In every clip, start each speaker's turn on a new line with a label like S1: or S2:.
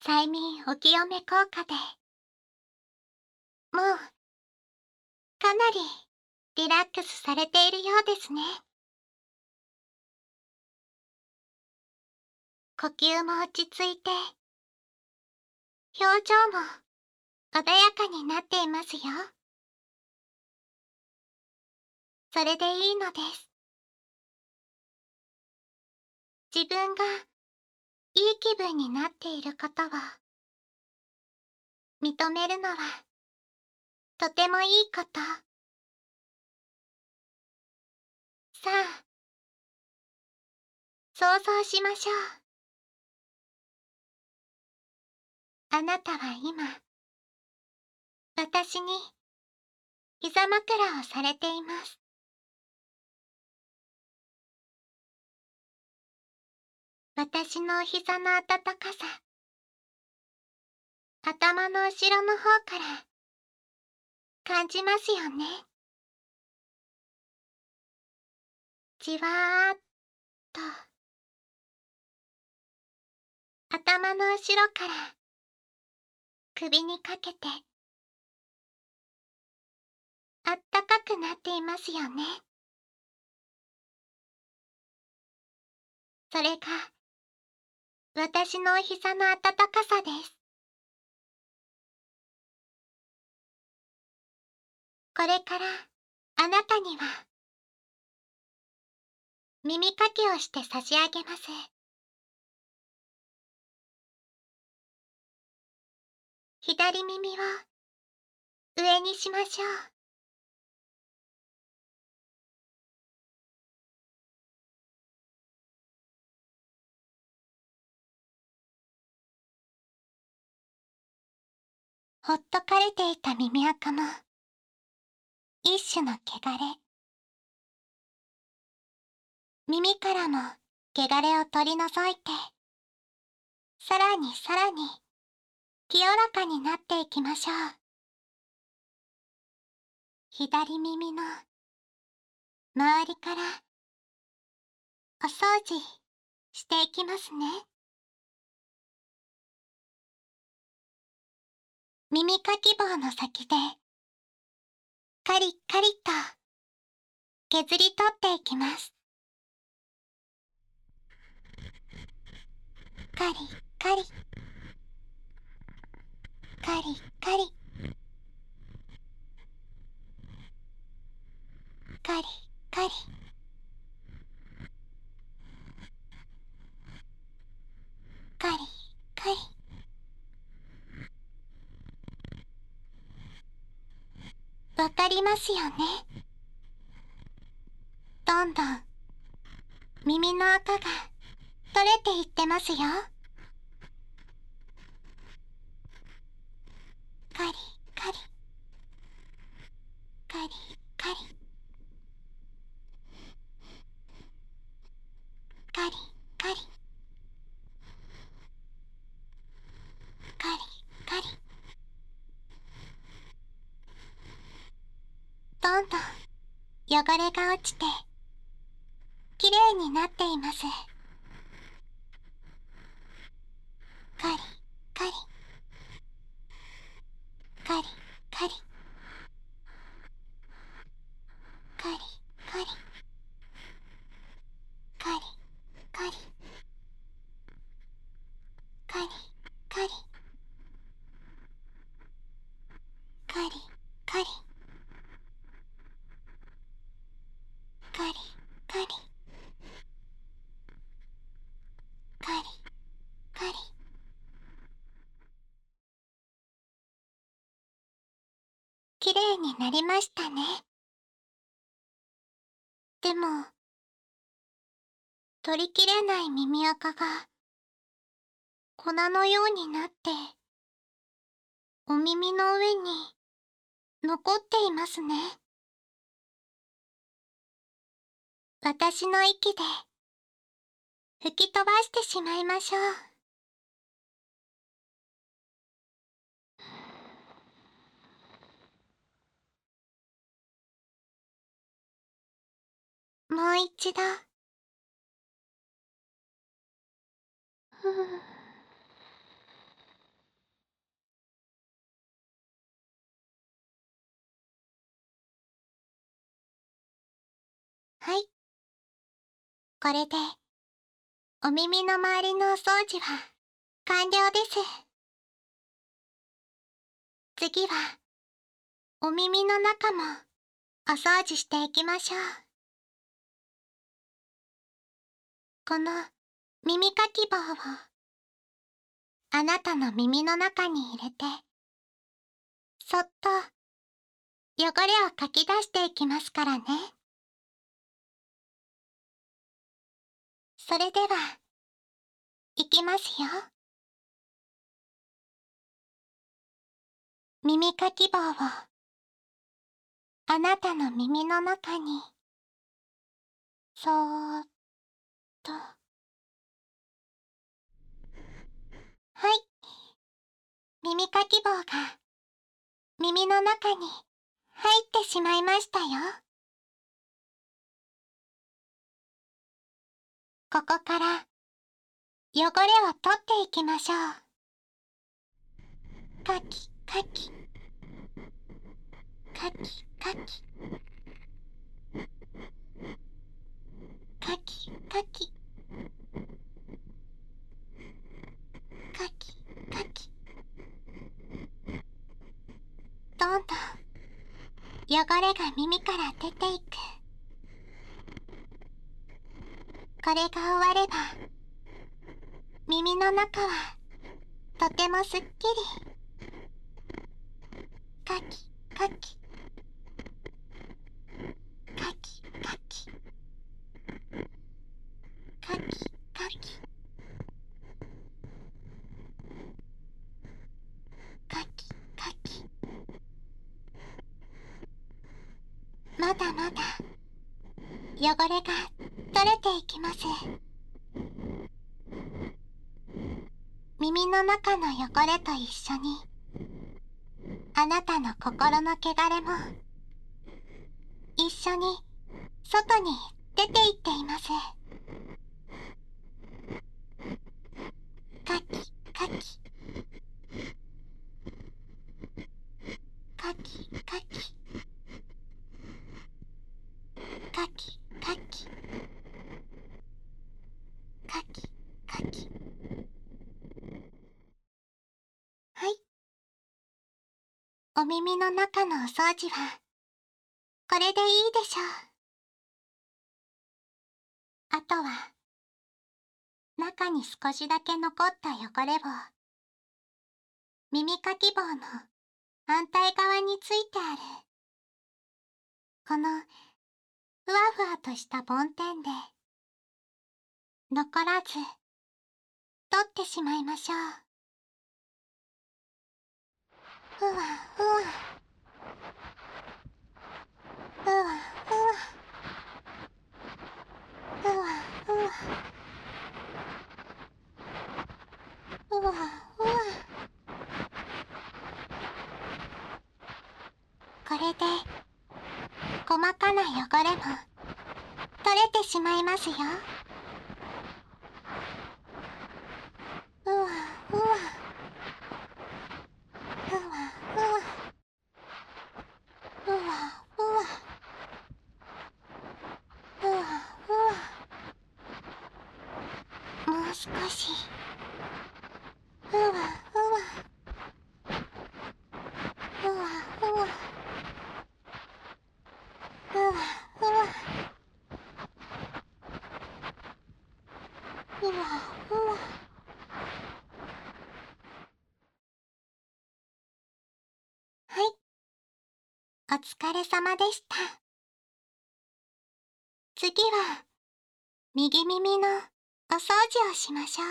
S1: 催眠お清め効果で、もう、かなりリラックスされているようですね。呼吸も落ち着いて、表情も穏やかになっていますよ。それでいいのです。自分がいい気分になっていることを認めるのはとてもいいこと。さあ、想像しましょう。あなたは今、私に膝枕をされています。私の膝の温かさ、頭の後ろの方から感じますよね。じわーっと、頭の後ろから首にかけて、あったかくなっていますよね。それが、私の膝の温かさです。これから、あなたには、耳かきをして差し上げます。左耳を上にしましょう。ほっとかれていた耳垢も、一種の汚れ。耳からも汚れを取り除いて、さらにさらに清らかになっていきましょう。左耳の周りからお掃除していきますね。耳かき棒の先でカリカリと削り取っていきます。カリカリカリカリカリカリカリカリ。わかりますよね。どんどん耳の垢が取れていってますよ。カリカリカリカリカリカリカリカリ。どんどん汚れが落ちてきれいになっています。カリカリカリカリカリカリカリカリカリカリカリカリカリカリカリカリ。きれいになりましたね。でも、取りきれない耳垢が粉のようになって、お耳の上に残っていますね。私の息で吹き飛ばしてしまいましょう。もう一度。ふう。 はい。これで、お耳の周りのお掃除は完了です。次は、お耳の中もお掃除していきましょう。この耳かき棒をあなたの耳の中に入れて、そっと汚れをかき出していきますからね。それでは、いきますよ。耳かき棒をあなたの耳の中に、そーっと。はい。耳かき棒が耳の中に入ってしまいましたよ。ここから汚れを取っていきましょう。かきかき。かきかき。かきかき。かきかき。どんどん汚れが耳から出ていく。これが終われば、耳の中はとてもすっきり。かきかき。かきかき。かきかき。かきかき。まだまだ汚れが取れていきます。耳の中の汚れと一緒に、あなたの心の汚れも一緒に外に出ていっています。かきかき。かきかき。かきかき。かきかき。はい。お耳の中のお掃除はこれでいいでしょう。あとは中に少しだけ残った汚れを耳かき棒の反対側についてあるこのふわふわとした梵天で残らず取ってしまいましょう。ふわふわ。ふわふわ。ふわふわ。ふわふわ。これで細かな汚れも取れてしまいますよ。ふわふわ。ふわふわ。ふわふわ。ふわふわ。もう少し。ふわふわ。ふわふわ。ふわふわ。ふわふわ。はい。お疲れ様でした。次は、右耳のお掃除をしましょう。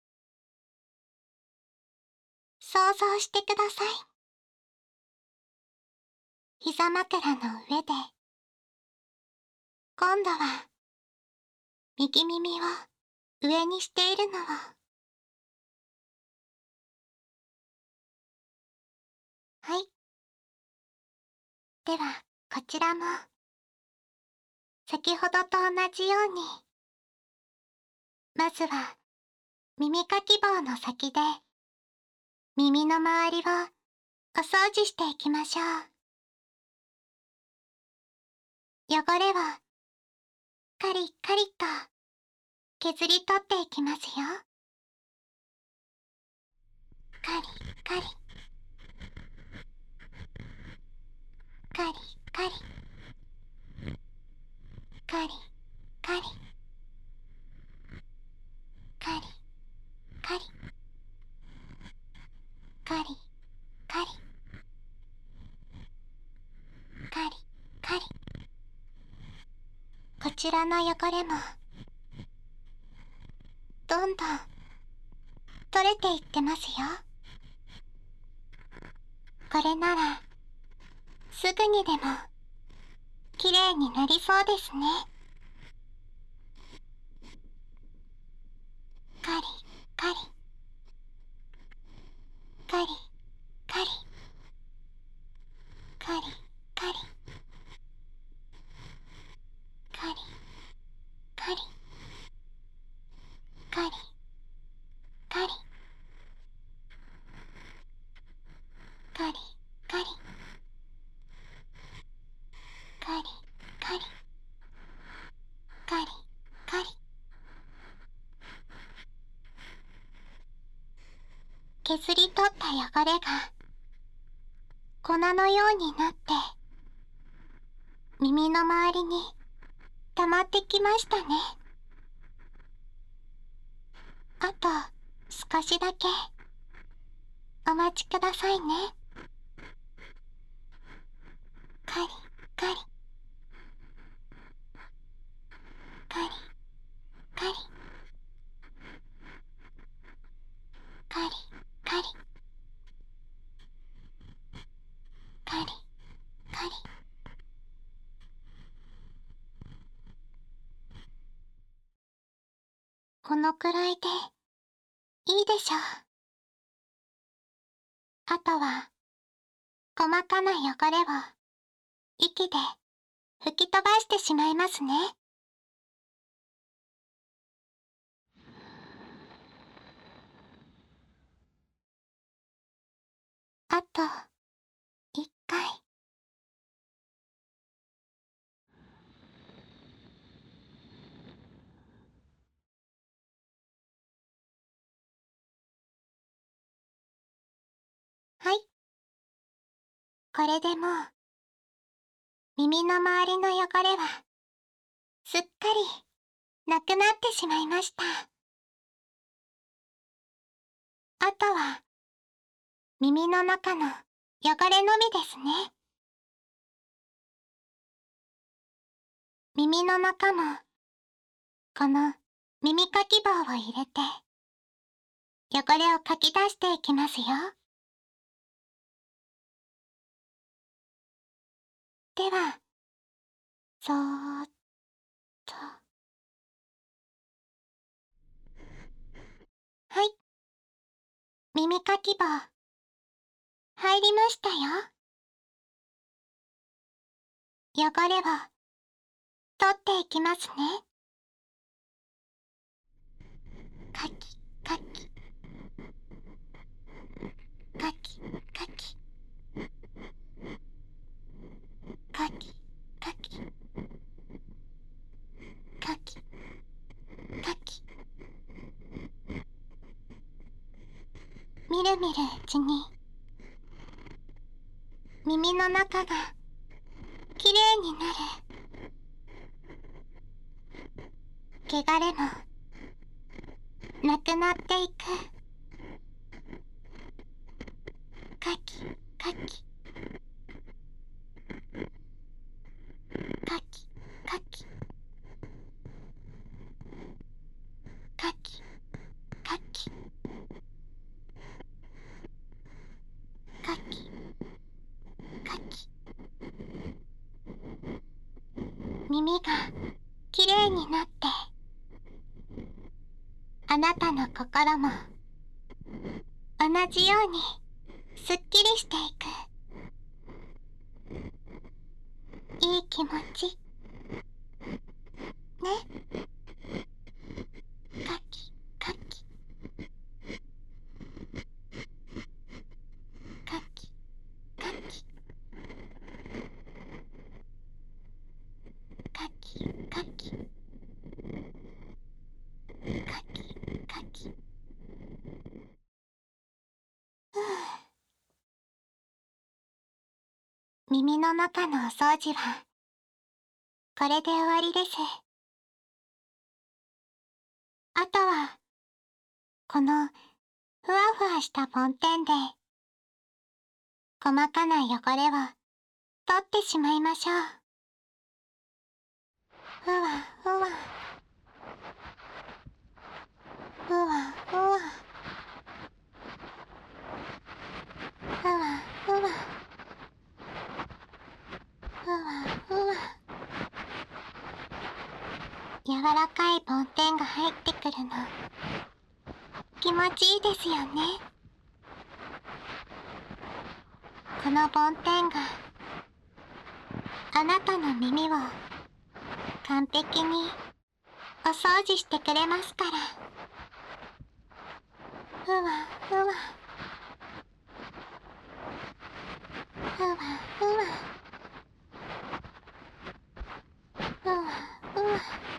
S1: 想像してください。膝枕の上で、今度は、右耳を上にしているのを、はい。では、こちらも、先ほどと同じように、まずは、耳かき棒の先で、耳の周りをお掃除していきましょう。汚れをカリカリと削り取っていきますよ。カリカリカリカリカリカリカリカリカリカリカリカリ。こちらの汚れもどんどん取れていってますよ。これならすぐにでもきれいになりそうですね。カリカリカリカリカリカリカリカリカリカリカリカリカリカリカリカリ。削り取った汚れが粉のようになって耳の周りに溜まってきましたね。あと少しだけお待ちくださいね。カリカリカリカリカリカリカリカリ。このくらいでいいでしょう。あとは細かな汚れを息で吹き飛ばしてしまいますね。あと1回。はい。これでもう耳の周りの汚れはすっかりなくなってしまいました。あとは耳の中の汚れのみですね。耳の中もこの耳かき棒を入れて汚れをかき出していきますよ。ではそーっと。はい、耳かき棒入りましたよ。汚れを取っていきますね。かきかきかきかきかきかきかきかき。みるみるうちに耳の中がきれいになる。汚れもなくなっていく。かきかきかきかきかきかきかきかき。耳がきれいになってあなたの心も同じようにすっきりしていく。いい気持ちね。かきかきかきかきかきかき耳の中のお掃除はこれで終わりです。あとはこのふわふわした梵天で細かな汚れを取ってしまいましょう。ふわふわふわふわふわふわふわふわ。柔らかい梵天が入ってくるの気持ちいいですよね。この梵天があなたの耳を完璧にお掃除してくれますから。ふわふわふわふわふわふわ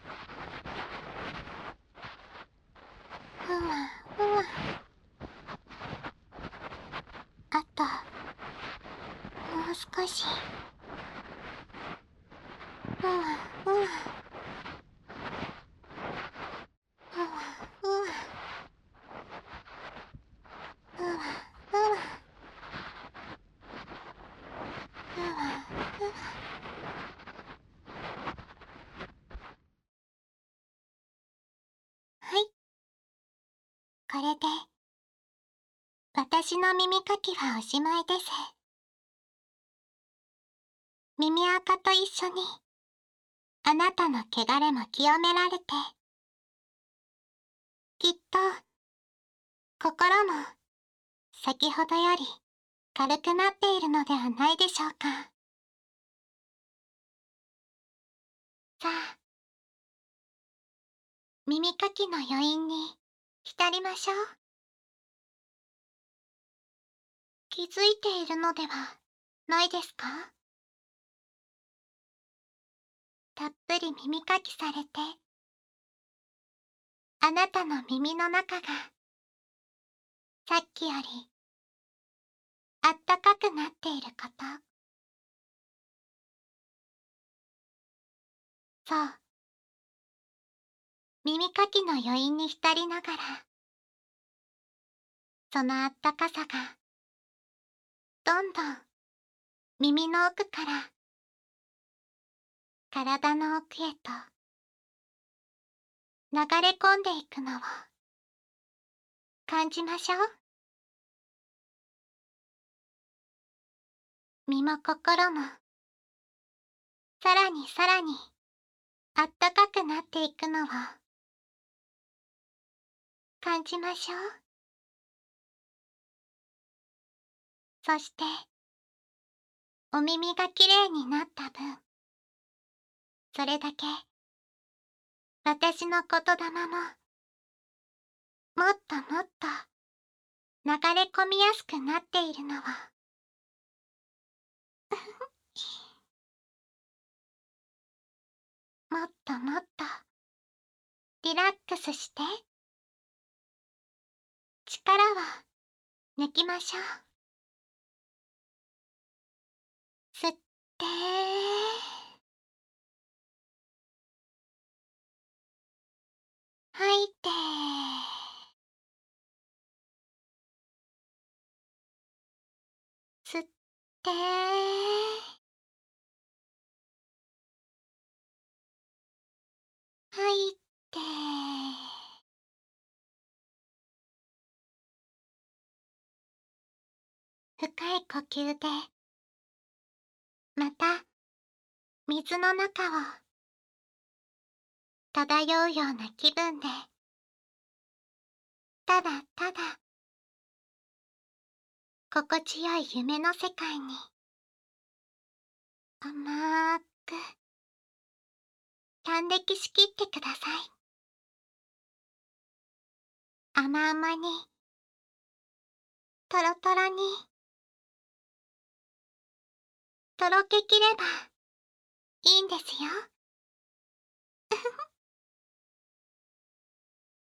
S1: ふわふわ。あともう少し。ふわふわふわふわふわふわふわふわ。はい、これで私の耳かきはおしまいです。耳垢と一緒にあなたの汚れも清められて、きっと心も先ほどより軽くなっているのではないでしょうか。さあ、耳かきの余韻に浸りましょう。気づいているのではないですか？たっぷり耳かきされて、あなたの耳の中がさっきよりあったかくなっていること。そう、耳かきの余韻に浸りながら、そのあったかさがどんどん耳の奥から体の奥へと流れ込んでいくのを感じましょう。身も心もさらにさらにあったかくなっていくのを感じましょう。そしてお耳がきれいになった分、それだけ私の言霊ももっともっと流れ込みやすくなっているのをもっともっとリラックスして力を抜きましょう。吸って吐いて吸って吐いて深い呼吸でまた水の中を漂うような気分でただただ心地よい夢の世界に甘く端的しきってください。甘々にとろとろにとろけきればいいんですよ。